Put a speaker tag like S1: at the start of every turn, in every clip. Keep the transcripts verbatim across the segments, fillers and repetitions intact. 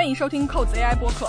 S1: 欢迎收听扣子 A I 播客。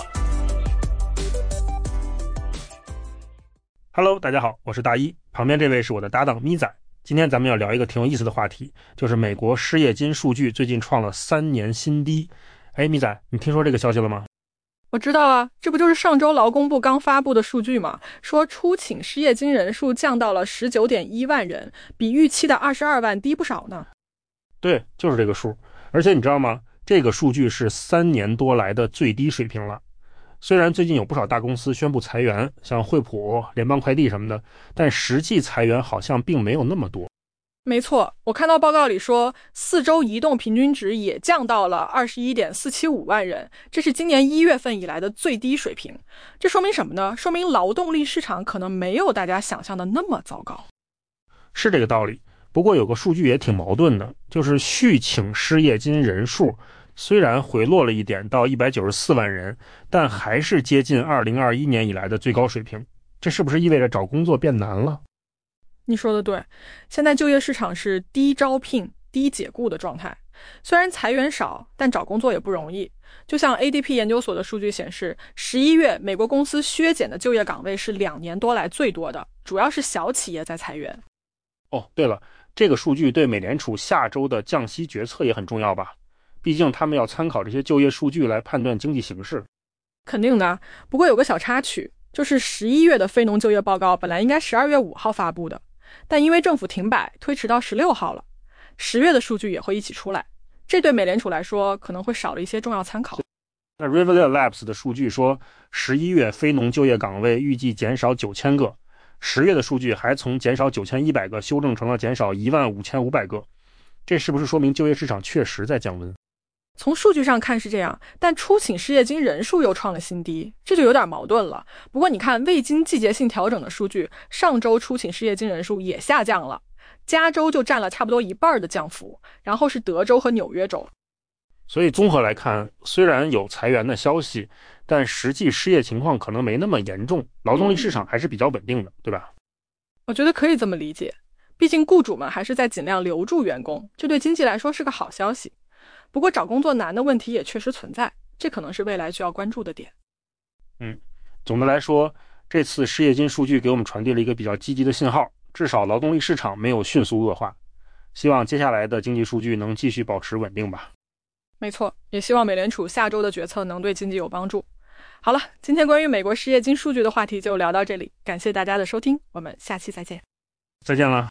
S2: Hello， 大家好，我是大一，旁边这位是我的搭档咪仔。今天咱们要聊一个挺有意思的话题，就是美国失业金数据最近创了三年新低。哎，咪仔，你听说这个消息了吗？
S1: 我知道啊，这不就是上周劳工部刚发布的数据吗？说初请失业金人数降到了 十九点一万人，比预期的二十二万低不少呢。
S2: 对，就是这个数。而且你知道吗？这个数据是三年多来的最低水平了。虽然最近有不少大公司宣布裁员，像惠普、联邦快递什么的，但实际裁员好像并没有那么多。
S1: 没错，我看到报告里说，四周移动平均值也降到了 二十一点四七五万人，这是今年一月份以来的最低水平。这说明什么呢？说明劳动力市场可能没有大家想象的那么糟糕。
S2: 是这个道理。不过有个数据也挺矛盾的，就是续请失业金人数虽然回落了一点到一百九十四万人，但还是接近二零二一年以来的最高水平。这是不是意味着找工作变难了？
S1: 你说的对，现在就业市场是低招聘、低解雇的状态。虽然裁员少，但找工作也不容易。就像 A D P 研究所的数据显示，十一月美国公司削减的就业岗位是两年多来最多的，主要是小企业在裁员。
S2: 哦，对了，这个数据对美联储下周的降息决策也很重要吧？毕竟他们要参考这些就业数据来判断经济形势。
S1: 肯定的，不过有个小插曲，就是十一月的非农就业报告本来应该十二月五号发布的，但因为政府停摆，推迟到十六号了。十月的数据也会一起出来，这对美联储来说可能会少了一些重要参考。
S2: 那 Riverlea Labs 的数据说，十一月非农就业岗位预计减少九千个，十月的数据还从减少九千一百个修正成了减少一万五千五百个。这是不是说明就业市场确实在降温？
S1: 从数据上看是这样，但初请失业金人数又创了新低，这就有点矛盾了。不过你看未经季节性调整的数据，上周初请失业金人数也下降了，加州就占了差不多一半的降幅，然后是德州和纽约州。
S2: 所以综合来看，虽然有裁员的消息，但实际失业情况可能没那么严重，劳动力市场还是比较稳定的，对吧？
S1: 我觉得可以这么理解，毕竟雇主们还是在尽量留住员工，这对经济来说是个好消息。不过找工作难的问题也确实存在，这可能是未来需要关注的点。
S2: 嗯，总的来说，这次失业金数据给我们传递了一个比较积极的信号，至少劳动力市场没有迅速恶化。希望接下来的经济数据能继续保持稳定吧。
S1: 没错，也希望美联储下周的决策能对经济有帮助。好了，今天关于美国失业金数据的话题就聊到这里，感谢大家的收听，我们下期再见。
S2: 再见了。